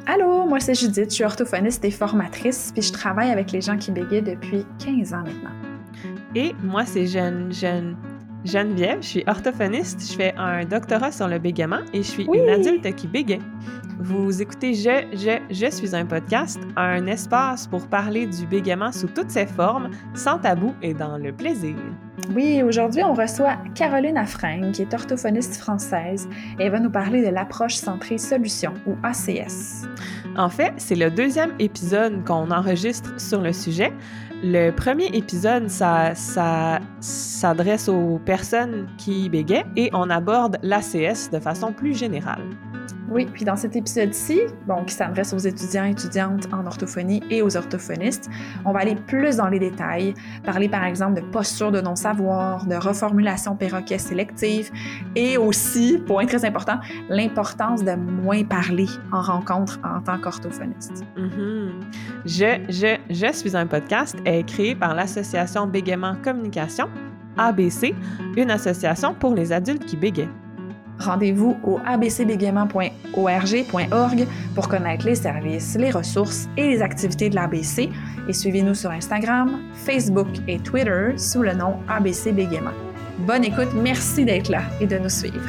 Allô, moi c'est Judith, je suis orthophoniste et formatrice, puis je travaille avec les gens qui bégayent depuis 15 ans maintenant. Et moi, c'est Geneviève, je suis orthophoniste, je fais un doctorat sur le bégaiement et je suis une adulte qui bégaye. Vous écoutez Je suis un podcast, un espace pour parler du bégaiement sous toutes ses formes, sans tabou et dans le plaisir. Oui, aujourd'hui, on reçoit Caroline Affringue, qui est orthophoniste française, et elle va nous parler de l'approche centrée solution, ou ACS. En fait, c'est le deuxième épisode qu'on enregistre sur le sujet. Le premier épisode, ça s'adresse aux personnes qui bégayent et on aborde l'ACS de façon plus générale. Oui, puis dans cet épisode-ci, qui s'adresse aux étudiants et étudiantes en orthophonie et aux orthophonistes, on va aller plus dans les détails, parler par exemple de posture de non-savoir, de reformulation perroquet sélective et aussi, point très important, l'importance de moins parler en rencontre en tant qu'orthophoniste. Je suis un podcast est créé par l'Association Bégaiement Communication, ABC, une association pour les adultes qui bégayent. Rendez-vous au abcbégaiement.org pour connaître les services, les ressources et les activités de l'ABC et suivez-nous sur Instagram, Facebook et Twitter sous le nom ABC Bégaiement. Bonne écoute, merci d'être là et de nous suivre.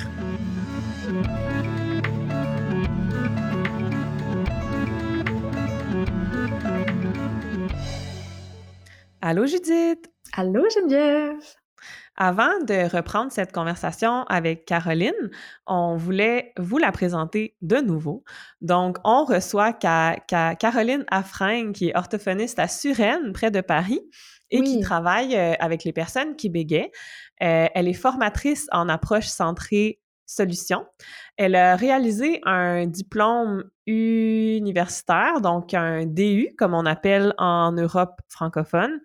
Allô Judith! Allô Geneviève! Avant de reprendre cette conversation avec Caroline, on voulait vous la présenter de nouveau. Donc, on reçoit Caroline Affringue, qui est orthophoniste à Suresnes, près de Paris, et qui travaille avec les personnes qui bégayent. Elle est formatrice en approche centrée solution. Elle a réalisé un diplôme universitaire, donc un DU, comme on appelle en Europe francophone,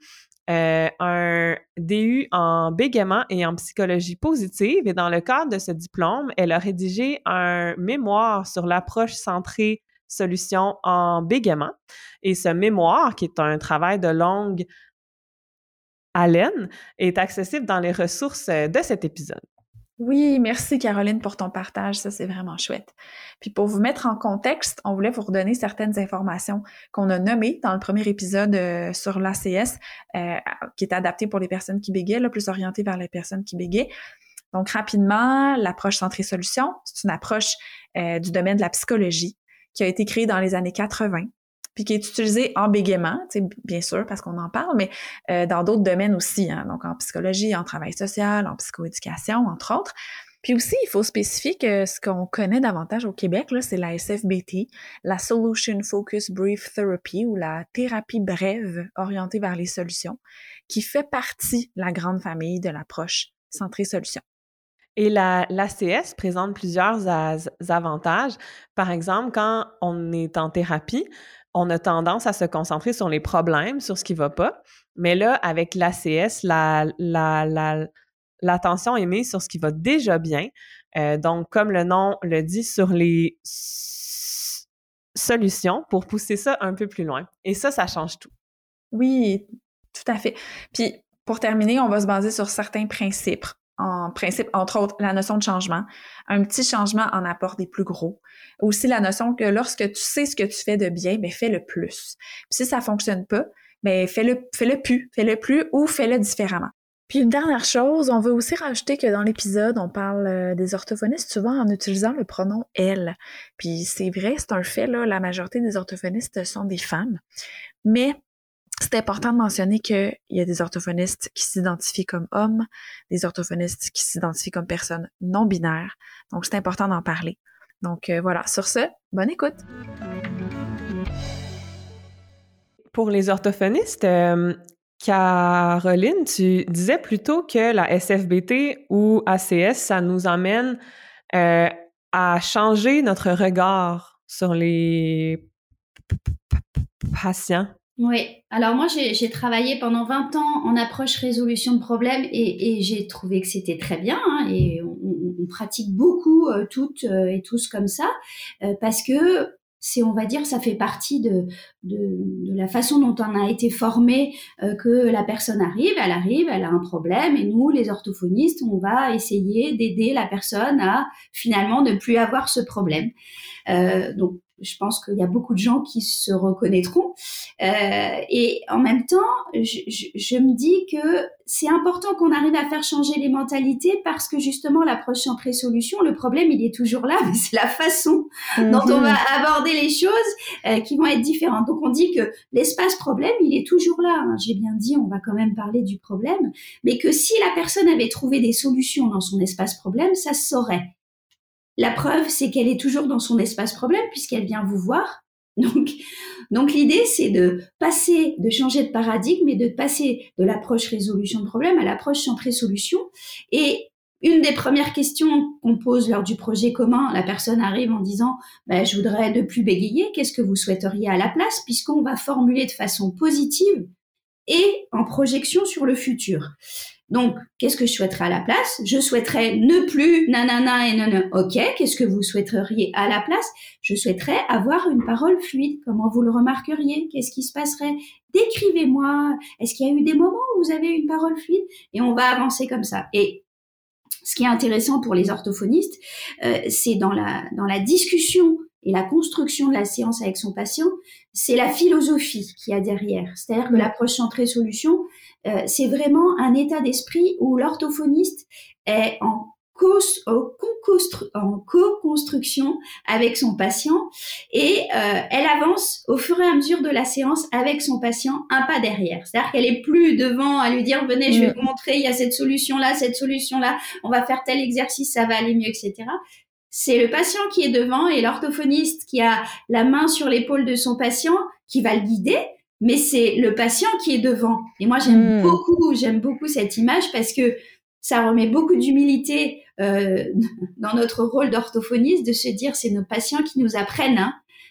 un DU en bégaiement et en psychologie positive. Et dans le cadre de ce diplôme, elle a rédigé un mémoire sur l'approche centrée solution en bégaiement. Et ce mémoire, qui est un travail de longue haleine, est accessible dans les ressources de cet épisode. Oui, merci Caroline pour ton partage, ça c'est vraiment chouette. Puis pour vous mettre en contexte, on voulait vous redonner certaines informations qu'on a nommées dans le premier épisode sur l'ACS, qui est adapté pour les personnes qui bégayent, là, plus orienté vers les personnes qui bégayent. Donc rapidement, l'approche centrée solution, c'est une approche du domaine de la psychologie qui a été créée dans les années 80, puis qui est utilisée en bégaiement, bien sûr, parce qu'on en parle, mais dans d'autres domaines aussi, hein, donc en psychologie, en travail social, en psychoéducation, entre autres. Puis aussi, il faut spécifier que ce qu'on connaît davantage au Québec, là, c'est la SFBT, la Solution Focus Brief Therapy, ou la thérapie brève orientée vers les solutions, qui fait partie de la grande famille de l'approche centrée solution. Et l'ACS présente plusieurs avantages. Par exemple, quand on est en thérapie, on a tendance à se concentrer sur les problèmes, sur ce qui va pas. Mais là, avec l'ACS, l'attention est mise sur ce qui va déjà bien. Donc, comme le nom le dit, sur les solutions pour pousser ça un peu plus loin. Et ça change tout. Oui, tout à fait. Puis, pour terminer, on va se baser sur certains principes. Entre autres, la notion de changement. Un petit changement en apporte des plus gros. Aussi, la notion que lorsque tu sais ce que tu fais de bien, fais-le plus. Puis si ça fonctionne pas, fais-le plus ou fais-le différemment. Puis une dernière chose, on veut aussi rajouter que dans l'épisode, on parle des orthophonistes souvent en utilisant le pronom « elle ». Puis c'est vrai, c'est un fait, là, la majorité des orthophonistes sont des femmes. Mais c'est important de mentionner qu'il y a des orthophonistes qui s'identifient comme hommes, des orthophonistes qui s'identifient comme personnes non binaires. Donc, c'est important d'en parler. Donc, voilà. Sur ce, bonne écoute! Pour les orthophonistes, Caroline, tu disais plutôt que la SFBT ou ACS, ça nous amène à changer notre regard sur les patients. Oui, alors moi j'ai travaillé pendant 20 ans en approche résolution de problèmes et j'ai trouvé que c'était très bien, hein, et on pratique beaucoup toutes et tous comme ça, parce que on va dire, ça fait partie de la façon dont on a été formé, que la personne arrive, elle a un problème et nous, les orthophonistes, on va essayer d'aider la personne à finalement ne plus avoir ce problème. Donc je pense qu'il y a beaucoup de gens qui se reconnaîtront. Et en même temps, je me dis que c'est important qu'on arrive à faire changer les mentalités parce que justement, l'approche centrée solution, le problème, il est toujours là, mais c'est la façon dont on va aborder les choses qui vont être différentes. Donc, on dit que l'espace problème, il est toujours là. Hein. J'ai bien dit, on va quand même parler du problème, mais que si la personne avait trouvé des solutions dans son espace problème, ça se saurait. La preuve, c'est qu'elle est toujours dans son espace problème puisqu'elle vient vous voir. Donc l'idée, c'est de changer de paradigme et de passer de l'approche résolution de problème à l'approche centrée solution. Et une des premières questions qu'on pose lors du projet commun, la personne arrive en disant je voudrais ne plus bégayer, qu'est-ce que vous souhaiteriez à la place, puisqu'on va formuler de façon positive et en projection sur le futur. Donc, qu'est-ce que je souhaiterais à la place? Je souhaiterais ne plus nanana et nanana. Ok, qu'est-ce que vous souhaiteriez à la place? Je souhaiterais avoir une parole fluide. Comment vous le remarqueriez? Qu'est-ce qui se passerait? Décrivez-moi. Est-ce qu'il y a eu des moments où vous avez une parole fluide? Et on va avancer comme ça. Et ce qui est intéressant pour les orthophonistes, c'est dans la discussion et la construction de la séance avec son patient, c'est la philosophie qu'il y a derrière. C'est-à-dire que l'approche centrée solution, c'est vraiment un état d'esprit où l'orthophoniste est en co-construction avec son patient et elle avance au fur et à mesure de la séance avec son patient un pas derrière. C'est-à-dire qu'elle est plus devant à lui dire venez, je vais vous montrer, il y a cette solution-là, on va faire tel exercice, ça va aller mieux, etc. C'est le patient qui est devant et l'orthophoniste qui a la main sur l'épaule de son patient qui va le guider, mais c'est le patient qui est devant. Et moi, j'aime beaucoup cette image parce que ça remet beaucoup d'humilité dans notre rôle d'orthophoniste de se dire c'est nos patients qui nous apprennent.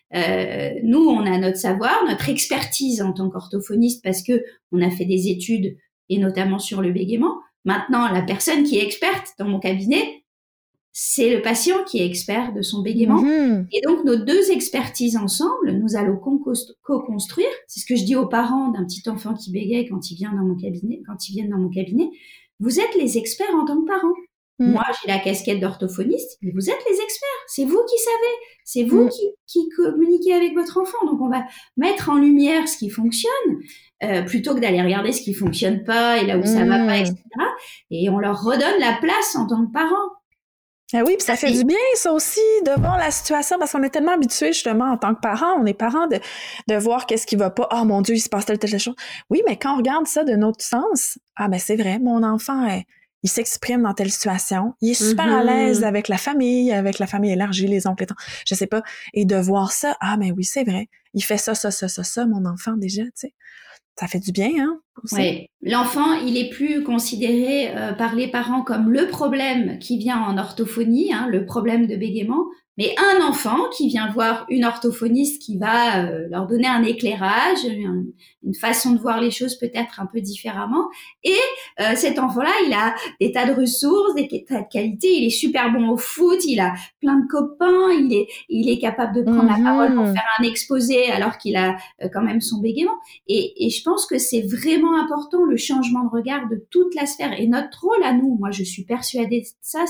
Nous, on a notre savoir, notre expertise en tant qu'orthophoniste parce que on a fait des études et notamment sur le bégaiement. Maintenant, la personne qui est experte dans mon cabinet, c'est le patient qui est expert de son bégaiement. Et donc, nos deux expertises ensemble, nous allons co-construire. C'est ce que je dis aux parents d'un petit enfant qui bégaye quand ils viennent dans mon cabinet. Vous êtes les experts en tant que parents. Moi, j'ai la casquette d'orthophoniste, mais vous êtes les experts. C'est vous qui savez. C'est vous qui communiquez avec votre enfant. Donc, on va mettre en lumière ce qui fonctionne, plutôt que d'aller regarder ce qui fonctionne pas et là où ça va pas, etc. Et on leur redonne la place en tant que parents. Ah oui, puis ça fait du bien, ça aussi, de voir la situation, parce qu'on est tellement habitués, justement, en tant que parents, on est parents de voir qu'est-ce qui va pas. « Oh mon Dieu, il se passe telle chose. » Oui, mais quand on regarde ça de notre sens, c'est vrai, mon enfant, il s'exprime dans telle situation, il est super à l'aise avec la famille élargie, les oncles, les tantes, je sais pas, et de voir ça, mais oui, c'est vrai, il fait ça, mon enfant, déjà, tu sais. Ça fait du bien, hein? Oui. L'enfant, il est plus considéré par les parents comme le problème qui vient en orthophonie, le problème de bégaiement, mais un enfant qui vient voir une orthophoniste qui va leur donner un éclairage, une façon de voir les choses peut-être un peu différemment. Et cet enfant-là, il a des tas de ressources, des tas de qualités. Il est super bon au foot, il a plein de copains, il est capable de prendre la parole pour faire un exposé alors qu'il a quand même son bégaiement. Et je pense que c'est vraiment important le changement de regard de toute la sphère. Et notre rôle à nous, moi je suis persuadée de ça,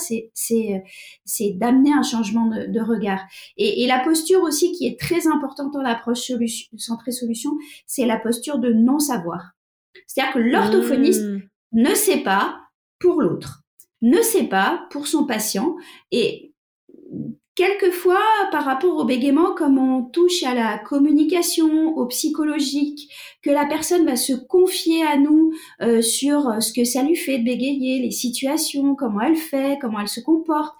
c'est d'amener un changement de regard. Et la posture aussi qui est très importante dans l'approche centrée solution, c'est la posture de non-savoir. C'est-à-dire que l'orthophoniste ne sait pas pour l'autre, ne sait pas pour son patient. Et quelquefois, par rapport au bégaiement, comme on touche à la communication, au psychologique, que la personne va se confier à nous sur ce que ça lui fait de bégayer, les situations, comment elle fait, comment elle se comporte,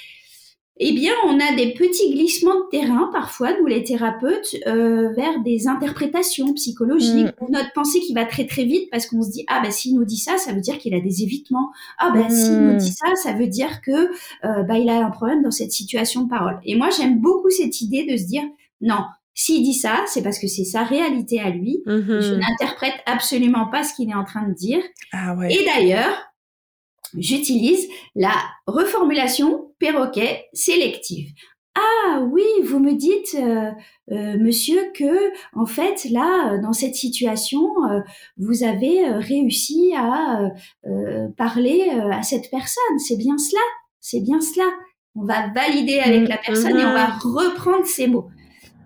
eh bien, on a des petits glissements de terrain, parfois, nous les thérapeutes, vers des interprétations psychologiques, ou notre pensée qui va très très vite parce qu'on se dit s'il nous dit ça, ça veut dire qu'il a des évitements. S'il nous dit ça, ça veut dire que il a un problème dans cette situation de parole. Et moi, j'aime beaucoup cette idée de se dire non. S'il dit ça, c'est parce que c'est sa réalité à lui. Je n'interprète absolument pas ce qu'il est en train de dire. Et d'ailleurs, j'utilise la reformulation perroquet sélective. Ah oui, vous me dites, monsieur, que en fait là, dans cette situation, vous avez réussi à parler à cette personne. C'est bien cela. On va valider avec la personne et on va reprendre ces mots.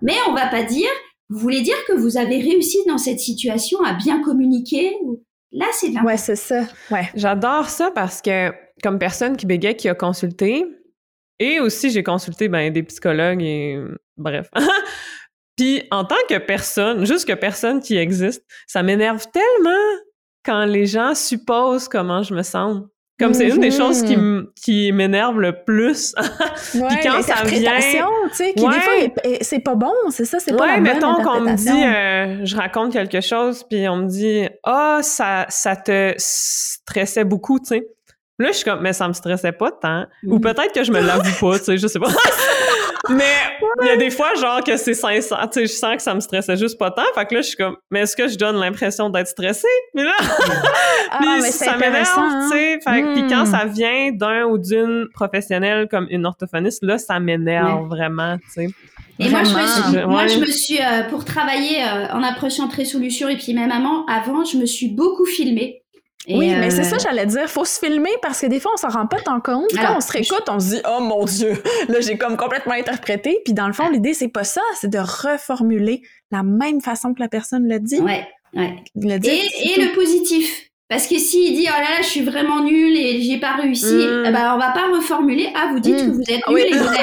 Mais on va pas dire, vous voulez dire que vous avez réussi dans cette situation à bien communiquer? Là, c'est de l'important. Ouais, c'est ça. Ouais. J'adore ça parce que, comme personne qui bégaye, qui a consulté, et aussi j'ai consulté des psychologues et bref. Puis en tant que personne, juste que personne qui existe, ça m'énerve tellement quand les gens supposent comment je me sens. Comme c'est une des choses qui m'énerve le plus. Puis quand ça vient, tu sais, qui des fois c'est pas bon, c'est ça, c'est pas la bonne mettons qu'on me interprétation. dit, je raconte quelque chose, puis on me dit, ça te stressait beaucoup, tu sais. Là, je suis comme, mais ça me stressait pas tant. Ou peut-être que je me l'avoue pas, tu sais, je sais pas. Mais il y a des fois, genre, que c'est sincère. Tu sais, je sens que ça me stressait juste pas tant. Fait que là, je suis comme, mais est-ce que je donne l'impression d'être stressée? Puis là, puis ça m'énerve, tu sais. Fait que, puis quand ça vient d'un ou d'une professionnelle comme une orthophoniste, là, ça m'énerve vraiment, tu sais. Et moi, je me suis pour travailler en approchante résolution et puis même avant, je me suis beaucoup filmée. Et oui, mais c'est ça, j'allais dire. Faut se filmer parce que des fois, on s'en rend pas tant compte. Quand on se réécoute, on se dit « Oh mon Dieu! » Là, j'ai comme complètement interprété. Puis dans le fond, l'idée, c'est pas ça. C'est de reformuler la même façon que la personne l'a dit. Ouais. Et le positif. Parce que s'il dit « Oh là là, je suis vraiment nulle et j'ai pas réussi », on va pas reformuler « Ah, vous dites que vous êtes nulle et vous êtes... »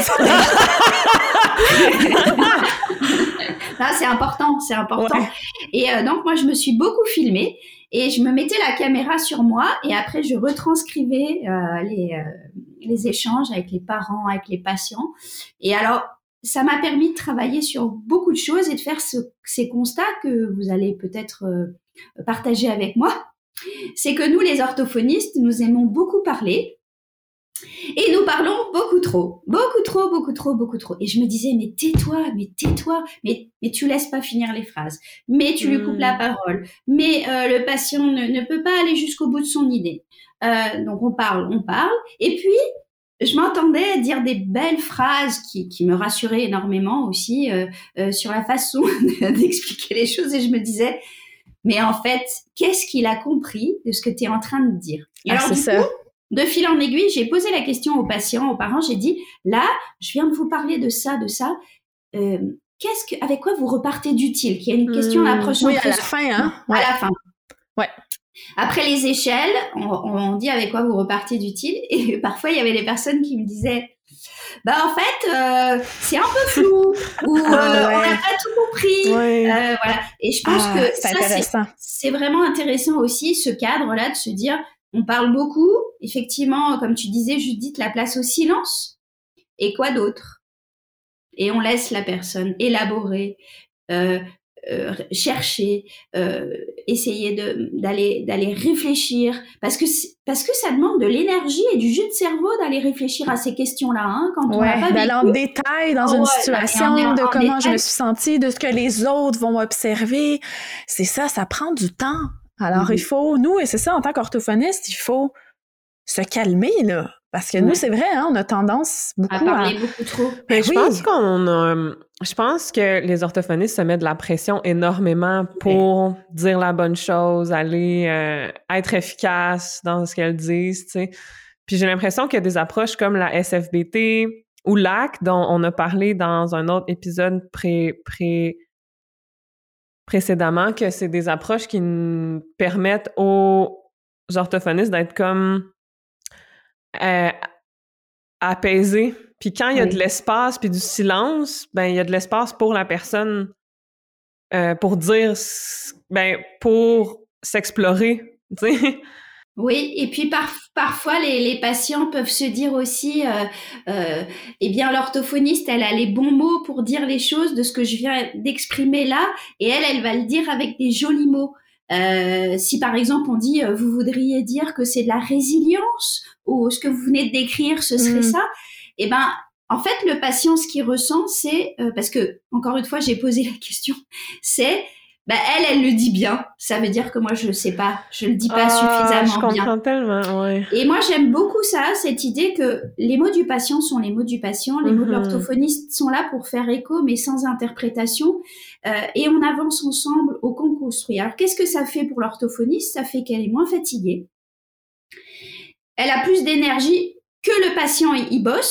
Là, c'est important. Ouais. Et donc, moi, je me suis beaucoup filmée. Et je me mettais la caméra sur moi et après je retranscrivais les échanges avec les parents, avec les patients. Et alors, ça m'a permis de travailler sur beaucoup de choses et de faire ces constats que vous allez peut-être partager avec moi. C'est que nous, les orthophonistes, nous aimons beaucoup parler. Et nous parlons beaucoup trop. Et je me disais, mais tais-toi, mais tu laisses pas finir les phrases, mais tu lui coupes la parole, mais le patient ne peut pas aller jusqu'au bout de son idée. Donc on parle, et puis je m'entendais dire des belles phrases qui me rassuraient énormément aussi sur la façon d'expliquer les choses, et je me disais, mais en fait, qu'est-ce qu'il a compris de ce que tu es en train de dire? Et alors, du coup, de fil en aiguille, j'ai posé la question aux patients, aux parents, j'ai dit, là, je viens de vous parler de ça, avec quoi vous repartez d'utile? Qui est une question d'approche. Oui, à la fin, hein? Ouais. À la fin. Ouais. Après les échelles, on dit avec quoi vous repartez d'utile, et parfois, il y avait des personnes qui me disaient, en fait, c'est un peu flou, ou on n'a pas tout compris. Voilà. Et je pense que ça, c'est vraiment intéressant aussi, ce cadre-là, de se dire, on parle beaucoup, effectivement, comme tu disais, Judith, la place au silence. Et quoi d'autre? Et on laisse la personne élaborer, chercher, essayer d'aller réfléchir, parce que ça demande de l'énergie et du jus de cerveau d'aller réfléchir à ces questions-là, hein, quand on n'a pas d'aller en détail dans une situation, de comment je me suis sentie, de ce que les autres vont observer. C'est ça prend du temps. Alors, il faut, nous, et c'est ça, en tant qu'orthophoniste, il faut se calmer, là. Parce que nous, c'est vrai, hein, on a tendance beaucoup à parler beaucoup trop. Mais je pense que les orthophonistes se mettent de la pression énormément pour dire la bonne chose, aller être efficace dans ce qu'elles disent, tu sais. Puis j'ai l'impression qu'il y a des approches comme la SFBT ou l'AC, dont on a parlé dans un autre épisode précédemment, que c'est des approches qui permettent aux orthophonistes d'être comme apaisés. Puis quand il y a de l'espace puis du silence, il y a de l'espace pour la personne pour dire, pour s'explorer, tu sais. Oui, et puis parfois les patients peuvent se dire aussi, l'orthophoniste, elle a les bons mots pour dire les choses de ce que je viens d'exprimer là, et elle va le dire avec des jolis mots. Si par exemple on dit, vous voudriez dire que c'est de la résilience, ou ce que vous venez de décrire, ce serait ça, en fait, le patient, ce qu'il ressent, c'est, parce que, encore une fois, j'ai posé la question, c'est, elle le dit bien. Ça veut dire que moi, je sais pas, je le dis pas suffisamment bien. Je comprends tellement, ouais. Et moi, j'aime beaucoup ça, cette idée que les mots du patient sont les mots du patient, les mots de l'orthophoniste sont là pour faire écho, mais sans interprétation, et on avance ensemble au co-construit. Alors, qu'est-ce que ça fait pour l'orthophoniste? Ça fait qu'elle est moins fatiguée. Elle a plus d'énergie que le patient, il bosse.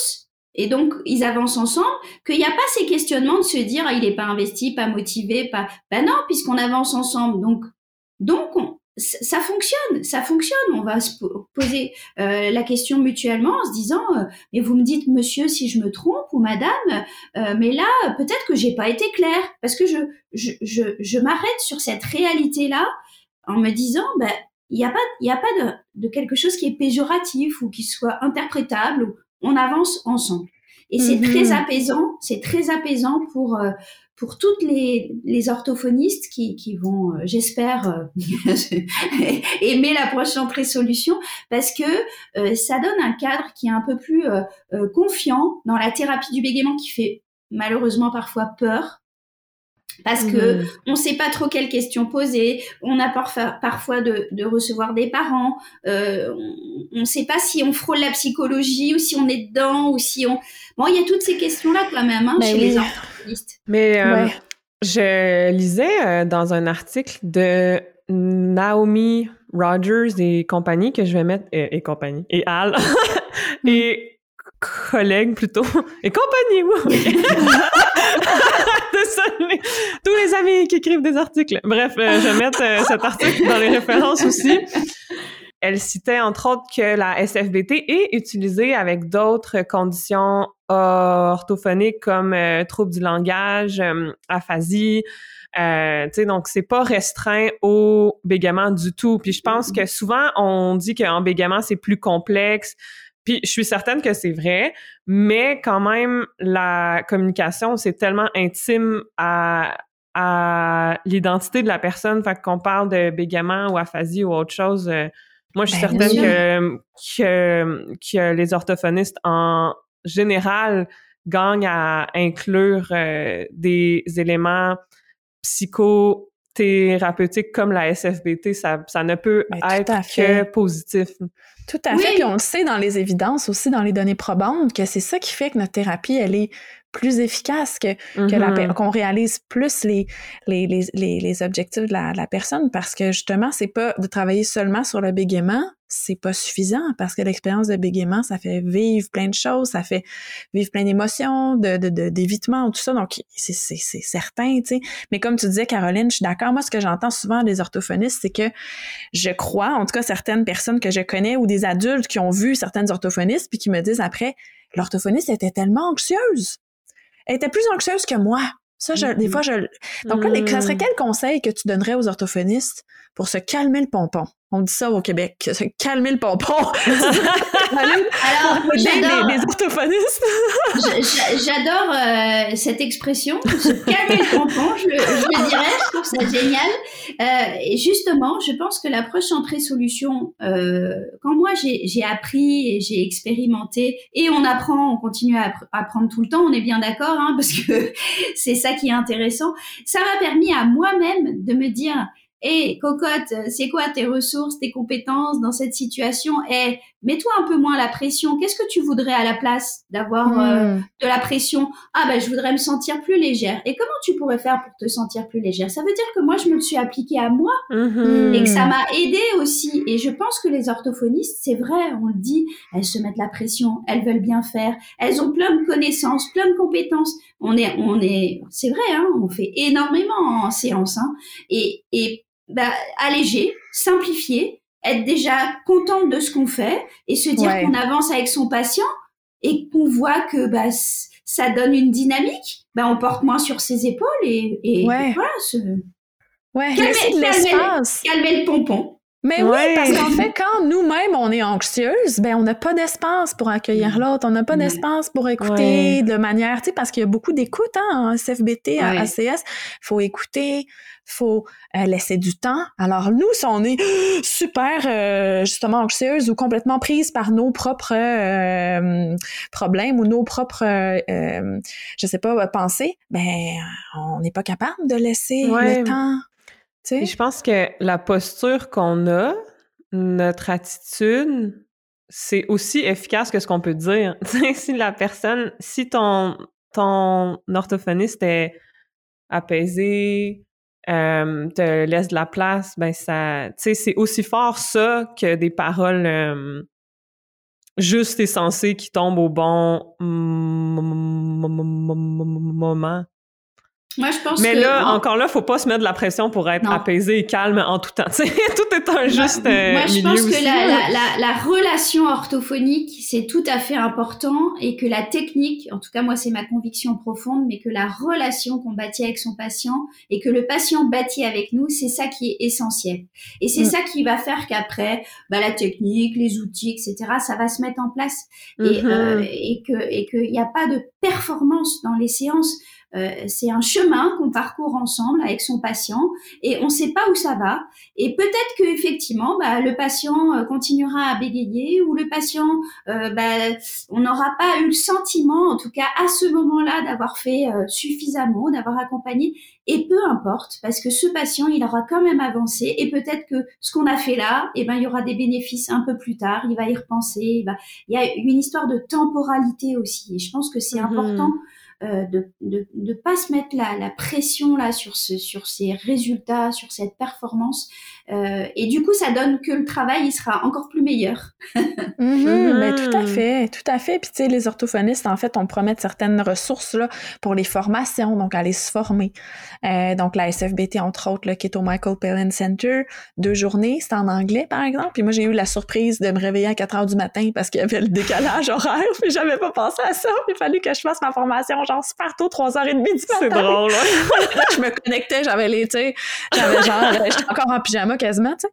et donc ils avancent ensemble, qu'il n'y a pas ces questionnements de se dire il n'est pas investi, pas motivé, pas. Ben non, puisqu'on avance ensemble. Donc ça fonctionne. On va se poser la question mutuellement en se disant mais vous me dites monsieur si je me trompe ou madame, mais là peut-être que j'ai pas été claire parce que je m'arrête sur cette réalité là en me disant ben il y a pas de quelque chose qui est péjoratif ou qui soit interprétable. On avance ensemble. Et c'est très apaisant pour toutes les orthophonistes qui vont, j'espère, aimer l'approche centrée solution, parce que ça donne un cadre qui est un peu plus confiant dans la thérapie du bégaiement qui fait malheureusement parfois peur. Parce que on sait pas trop quelles questions poser, on a parfois de recevoir des parents, on sait pas si on frôle la psychologie ou si on est dedans ou si on... Bon, il y a toutes ces questions-là quand même chez les orthophonistes. Mais je lisais dans un article de Naomi Rogers et compagnie que je vais mettre... et compagnie. Et Al. et collègues plutôt. Et compagnie, oui. Désolée. Tous les amis qui écrivent des articles. Bref, je vais mettre cet article dans les références aussi. Elle citait entre autres que la SFBT est utilisée avec d'autres conditions orthophoniques comme troubles du langage, aphasie. Tu sais, donc c'est pas restreint au bégaiement du tout. Puis je pense que souvent on dit qu'en bégaiement c'est plus complexe. Puis je suis certaine que c'est vrai, mais quand même la communication c'est tellement intime à l'identité de la personne. Fait qu'on parle de bégaiement ou aphasie ou autre chose. Moi, je suis certaine que les orthophonistes, en général, gagnent à inclure des éléments psychothérapeutiques comme la SFBT. Ça ne peut être que positif. Tout à fait. Puis on le sait dans les évidences, aussi dans les données probantes, que c'est ça qui fait que notre thérapie, elle est plus efficace, qu'on réalise plus les objectifs de la personne, parce que justement, c'est pas de travailler seulement sur le bégaiement, c'est pas suffisant, parce que l'expérience de bégaiement, ça fait vivre plein de choses, ça fait vivre plein d'émotions, d'évitement, tout ça, donc c'est certain, tu sais. Mais comme tu disais, Caroline, je suis d'accord, moi, ce que j'entends souvent des orthophonistes, c'est que je crois, en tout cas certaines personnes que je connais ou des adultes qui ont vu certaines orthophonistes puis qui me disent après, l'orthophoniste était tellement anxieuse. Elle était plus anxieuse que moi. Ça, des fois, donc là, ça serait quel conseil que tu donnerais aux orthophonistes pour se calmer le pompon? On dit ça au Québec, se calmer le pompon. Alors, j'adore les orthophonistes. J'adore cette expression, se calmer le pompon, je le dirais, je trouve ça génial. Et justement, je pense que l'approche centrée solution, quand moi j'ai appris et j'ai expérimenté, et on continue à apprendre tout le temps, on est bien d'accord, parce que c'est ça qui est intéressant, ça m'a permis à moi-même de me dire cocotte, c'est quoi tes ressources, tes compétences dans cette situation? Mets-toi un peu moins la pression. Qu'est-ce que tu voudrais à la place d'avoir de la pression? Je voudrais me sentir plus légère. Et comment tu pourrais faire pour te sentir plus légère? Ça veut dire que moi, je me le suis appliqué à moi et que ça m'a aidé aussi. Et je pense que les orthophonistes, c'est vrai, on le dit, elles se mettent la pression, elles veulent bien faire, elles ont plein de connaissances, plein de compétences. C'est vrai, on fait énormément en séance, et alléger, simplifier, être déjà contente de ce qu'on fait et se dire qu'on avance avec son patient et qu'on voit que ça donne une dynamique, on porte moins sur ses épaules et voilà, calmer le pompon. Mais oui, parce qu'en fait, quand nous-mêmes, on est anxieuse, on n'a pas d'espace pour accueillir l'autre, on n'a pas d'espace pour écouter de manière, tu sais, parce qu'il y a beaucoup d'écoute, en CFBT, à ACS, faut écouter, faut laisser du temps. Alors nous, si on est super, justement, anxieuse ou complètement prise par nos propres problèmes ou nos propres, je sais pas, pensées, on n'est pas capable de laisser le temps. Et je pense que la posture qu'on a, notre attitude, c'est aussi efficace que ce qu'on peut dire. Si ton orthophoniste est apaisé, te laisse de la place, ça, c'est aussi fort ça que des paroles juste et sensé qui tombe au bon moment. Moi, je pense Mais que... là, encore là, faut pas se mettre de la pression pour être Non. apaisé et calme en tout temps. Tout est un juste Moi, je milieu pense que aussi. la relation orthophonique, c'est tout à fait important et que la technique, en tout cas, moi, c'est ma conviction profonde, mais que la relation qu'on bâtit avec son patient et que le patient bâtit avec nous, c'est ça qui est essentiel. Et c'est ça qui va faire qu'après, la technique, les outils, etc., ça va se mettre en place. Et qu'il n'y a pas de performance dans les séances. C'est un chemin qu'on parcourt ensemble avec son patient et on ne sait pas où ça va. Et peut-être que effectivement, le patient continuera à bégayer ou le patient, on n'aura pas eu le sentiment, en tout cas à ce moment-là, d'avoir fait suffisamment, d'avoir accompagné. Et peu importe, parce que ce patient, il aura quand même avancé. Et peut-être que ce qu'on a fait là, il y aura des bénéfices un peu plus tard. Il va y repenser. Il y a une histoire de temporalité aussi. Et je pense que c'est important. De pas se mettre la pression là sur ces résultats, sur cette performance, et du coup ça donne que le travail il sera encore plus meilleur. Mais tout à fait. Puis tu sais, les orthophonistes, en fait, on promet certaines ressources là pour les formations, donc aller se former. Donc la SFBT entre autres, là, qui est au Michael Palin Center, 2 journées, c'est en anglais par exemple. Puis moi j'ai eu la surprise de me réveiller à 4 heures du matin parce qu'il y avait le décalage horaire, puis j'avais pas pensé à ça. Il fallait que je fasse ma formation genre super tôt, 3h30 du matin. C'est drôle. Là, je me connectais, j'étais encore en pyjama quasiment, tu sais.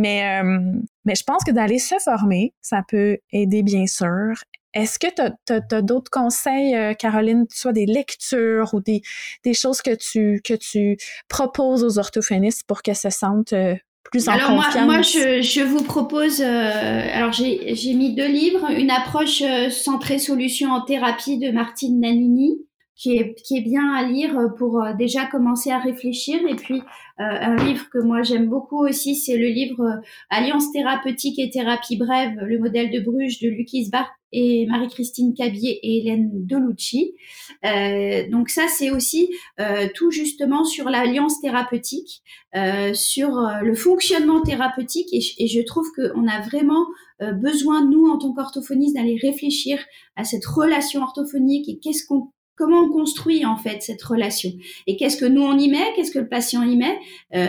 Mais je pense que d'aller se former, ça peut aider bien sûr. Est-ce que t'as d'autres conseils, Caroline, soit des lectures ou des choses que tu proposes aux orthophonistes pour qu'elles se sentent plus en confiance? Alors moi je vous propose, alors j'ai mis 2 livres, une approche centrée solution en thérapie de Martine Nannini, qui est bien à lire pour déjà commencer à réfléchir, et puis un livre que moi j'aime beaucoup aussi, c'est le livre Alliance thérapeutique et thérapie brève, le modèle de Bruges de Luc Bart et Marie-Christine Cabier et Hélène Delucci. Donc ça c'est aussi tout justement sur l'alliance thérapeutique, sur le fonctionnement thérapeutique, et je trouve qu'on a vraiment besoin, nous en tant qu'orthophonistes, d'aller réfléchir à cette relation orthophonique et comment on construit en fait cette relation et qu'est-ce que nous on y met, qu'est-ce que le patient y met.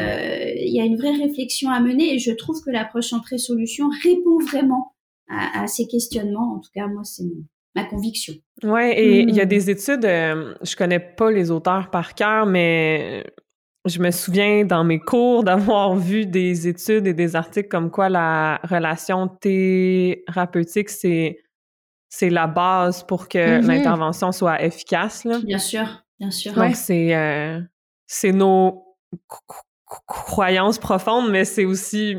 Il y a une vraie réflexion à mener et je trouve que l'approche centrée solution répond vraiment à ces questionnements. En tout cas, moi, c'est ma conviction. Ouais, et il y a des études, je connais pas les auteurs par cœur, mais je me souviens dans mes cours d'avoir vu des études et des articles comme quoi la relation thérapeutique, c'est la base pour que l'intervention soit efficace, là. Bien sûr, bien sûr. Donc, c'est nos croyances profondes, mais c'est aussi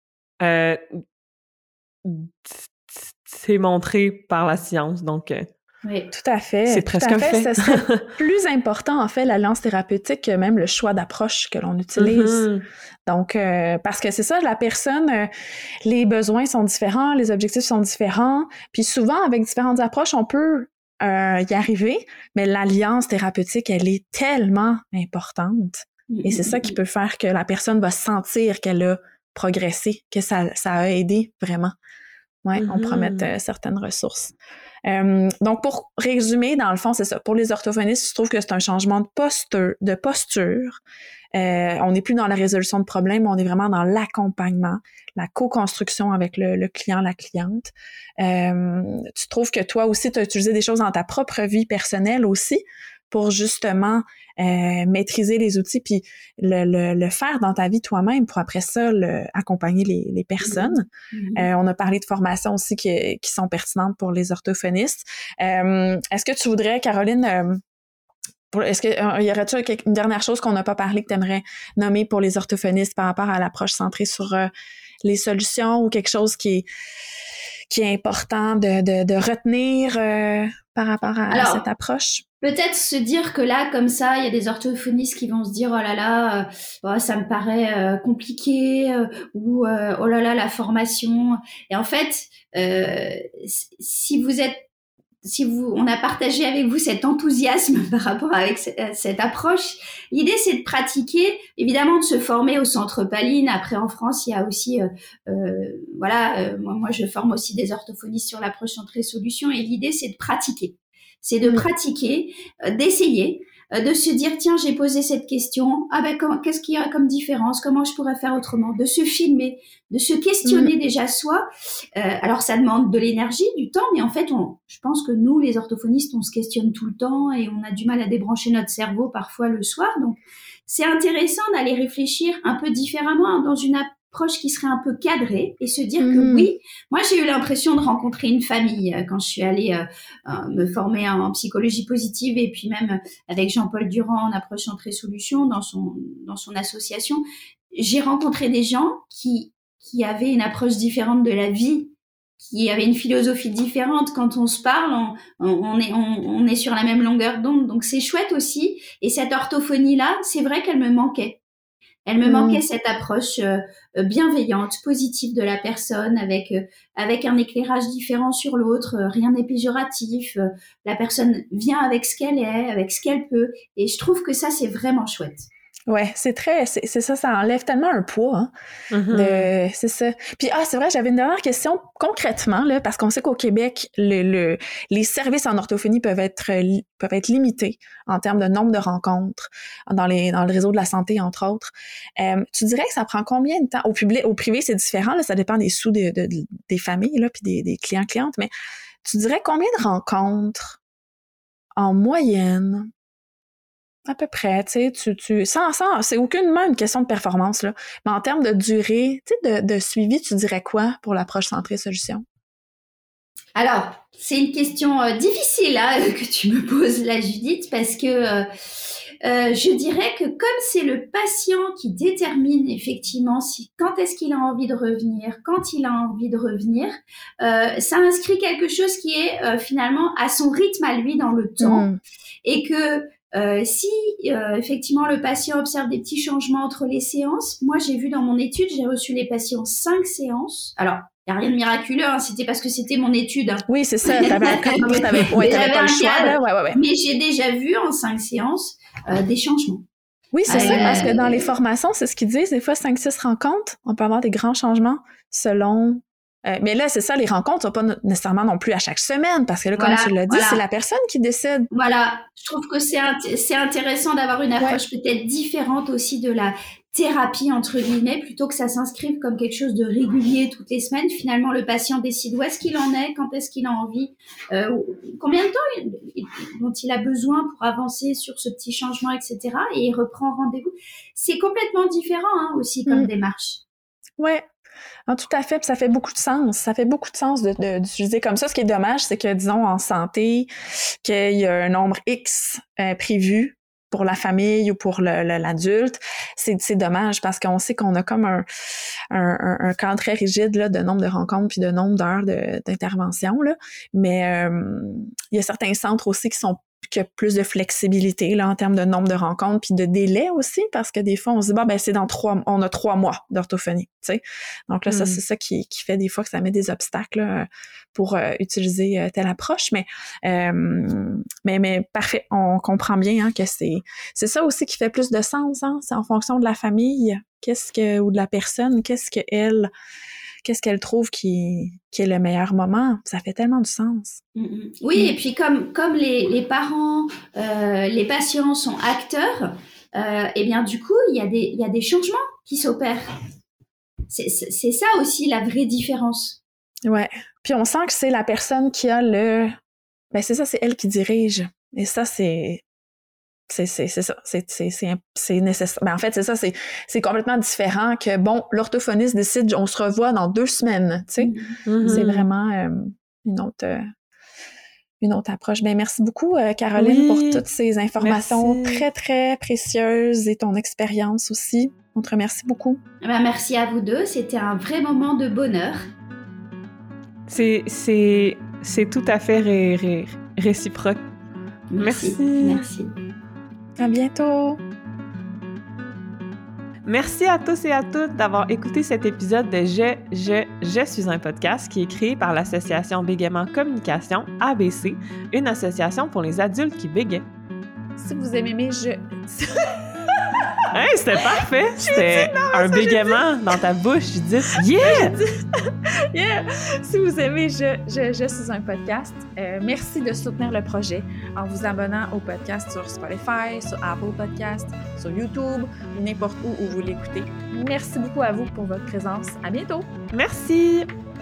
c'est montré par la science, donc oui, tout à fait. C'est presque un fait. Ce serait plus important, en fait, l'alliance thérapeutique que même le choix d'approche que l'on utilise. Donc, parce que c'est ça, la personne, les besoins sont différents, les objectifs sont différents, puis souvent, avec différentes approches, on peut y arriver, mais l'alliance thérapeutique, elle est tellement importante. Et c'est ça qui peut faire que la personne va sentir qu'elle a progressé, que ça a aidé vraiment. Ouais, on promet certaines ressources. Donc, pour résumer, dans le fond, c'est ça. Pour les orthophonistes, je trouve que c'est un changement de posture. On n'est plus dans la résolution de problèmes, on est vraiment dans l'accompagnement, la co-construction avec le client, la cliente. Tu trouves que toi aussi, tu as utilisé des choses dans ta propre vie personnelle aussi pour justement maîtriser les outils puis le faire dans ta vie toi-même pour après ça accompagner les personnes. On a parlé de formations aussi qui sont pertinentes pour les orthophonistes. Est-ce que tu voudrais, Caroline, est-ce qu'il y aurait-tu une dernière chose qu'on n'a pas parlé que tu aimerais nommer pour les orthophonistes par rapport à l'approche centrée sur les solutions ou quelque chose qui est important de retenir par rapport à cette approche? Peut-être se dire que là, comme ça, il y a des orthophonistes qui vont se dire « Oh là là, ça me paraît compliqué » ou « Oh là là, la formation ». Et en fait, si vous êtes on a partagé avec vous cet enthousiasme par rapport avec cette approche. L'idée, c'est de pratiquer, évidemment, de se former au Centre Paline. Après, en France, il y a aussi, moi, je forme aussi des orthophonistes sur l'approche centrée solution. Et l'idée, c'est de pratiquer. C'est de pratiquer, d'essayer, de se dire, tiens, j'ai posé cette question. Ah ben, qu'est-ce qu'il y a comme différence? Comment je pourrais faire autrement? De se filmer, de se questionner déjà soi. Alors, ça demande de l'énergie, du temps, mais en fait, je pense que nous, les orthophonistes, on se questionne tout le temps et on a du mal à débrancher notre cerveau parfois le soir. Donc, c'est intéressant d'aller réfléchir un peu différemment dans une approche qui serait un peu cadrée et se dire que oui, moi j'ai eu l'impression de rencontrer une famille quand je suis allée me former en psychologie positive et puis même avec Jean-Paul Durand en approche centrée solution dans son association. J'ai rencontré des gens qui avaient une approche différente de la vie, qui avaient une philosophie différente. Quand on se parle, on est sur la même longueur d'onde, donc c'est chouette aussi. Et cette orthophonie-là, c'est vrai qu'elle me manquait. Elle me manquait cette approche bienveillante, positive de la personne, avec un éclairage différent sur l'autre. Rien n'est péjoratif. La personne vient avec ce qu'elle est, avec ce qu'elle peut. Et je trouve que ça, c'est vraiment chouette. Ouais, c'est ça, ça enlève tellement un poids, hein. C'est ça. Puis, c'est vrai, j'avais une dernière question. Concrètement, là, parce qu'on sait qu'au Québec, les services en orthophonie peuvent être limités en termes de nombre de rencontres dans le réseau de la santé, entre autres. Tu dirais que ça prend combien de temps? Au privé, c'est différent, là, ça dépend des sous des familles, là, puis des clients-clientes, mais tu dirais combien de rencontres en moyenne? À peu près, tu sais, c'est aucunement une question de performance, là. Mais en termes de durée, tu sais, de suivi, tu dirais quoi pour l'approche centrée solution? Alors, c'est une question difficile, là, que tu me poses, là, Judith, parce que je dirais que comme c'est le patient qui détermine effectivement quand est-ce qu'il a envie de revenir, quand il a envie de revenir, ça inscrit quelque chose qui est finalement à son rythme à lui dans le temps, et que si effectivement le patient observe des petits changements entre les séances, moi j'ai vu dans mon étude, j'ai reçu les patients 5 séances. Alors, il n'y a rien de miraculeux, hein, c'était parce que c'était mon étude. Hein. Oui, c'est ça, t'avais pas le choix. Là. Ouais. Mais j'ai déjà vu en 5 séances des changements. Oui, c'est ça, parce que dans les formations, c'est ce qu'ils disent, des fois 5-6 rencontres, on peut avoir des grands changements selon... mais là, c'est ça, les rencontres ne sont pas nécessairement non plus à chaque semaine, parce que là, comme tu l'as dit, c'est la personne qui décide. Voilà, je trouve que c'est intéressant d'avoir une approche peut-être différente aussi de la thérapie, entre guillemets, plutôt que ça s'inscrive comme quelque chose de régulier toutes les semaines. Finalement, le patient décide où est-ce qu'il en est, quand est-ce qu'il a envie, combien de temps dont il a besoin pour avancer sur ce petit changement, etc. Et il reprend rendez-vous. C'est complètement différent aussi comme démarche. Ouais. Ah, tout à fait, puis ça fait beaucoup de sens. Ça fait beaucoup de sens d'utiliser comme ça. Ce qui est dommage, c'est que, disons, en santé, qu'il y a un nombre X prévu pour la famille ou pour l'adulte, c'est dommage parce qu'on sait qu'on a comme un cadre très rigide là, de nombre de rencontres puis de nombre d'heures d'intervention. Là. Mais il y a certains centres aussi qui a plus de flexibilité là en termes de nombre de rencontres puis de délai aussi parce que des fois on se dit c'est on a 3 mois d'orthophonie, tu sais. Donc là ça c'est ça qui fait des fois que ça met des obstacles là, pour utiliser telle approche mais parfait, on comprend bien que c'est ça aussi qui fait plus de sens c'est en fonction de la famille, ou de la personne, qu'est-ce qu'elle trouve qui est le meilleur moment. Ça fait tellement du sens. Oui, et puis comme les parents, les patients sont acteurs, et bien du coup, il y a des changements qui s'opèrent. C'est ça aussi la vraie différence. Ouais. Puis on sent que c'est la personne qui a c'est ça, c'est elle qui dirige. Et ça, c'est ça, c'est nécessaire. En fait, c'est ça, c'est complètement différent que, l'orthophoniste décide, on se revoit dans 2 semaines, tu sais. C'est vraiment une autre approche. Merci beaucoup, Caroline, pour toutes ces informations très, très précieuses et ton expérience aussi. On te remercie beaucoup. Merci à vous deux. C'était un vrai moment de bonheur. C'est tout à fait réciproque. Merci. À bientôt. Merci à tous et à toutes d'avoir écouté cet épisode de Je suis un podcast qui est créé par l'association Bégaiement Communication, ABC, une association pour les adultes qui bégayent. Si vous aimez Hey, c'était parfait! C'était un bégaiement dans ta bouche, Judith. Yeah! Yeah! Si vous aimez Je suis un podcast, merci de soutenir le projet en vous abonnant au podcast sur Spotify, sur Apple Podcasts, sur YouTube ou n'importe où vous l'écoutez. Merci beaucoup à vous pour votre présence. À bientôt! Merci!